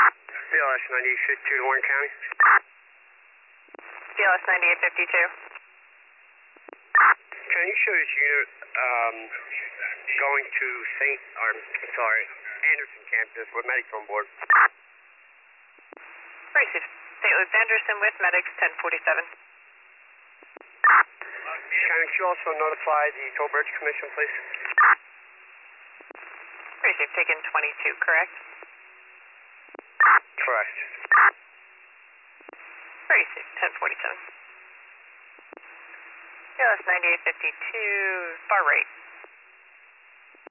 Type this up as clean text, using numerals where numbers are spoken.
BLS 9852 to Warren County. BLS 9852. Can you show this unit going to Anderson campus with medics on board? Received. St. Luke's Anderson with medics 1047. Can you also notify the Toll Bridge Commission, please? Received. Taken 22, correct? Correct. Received. 1047. BLS 9852, far right.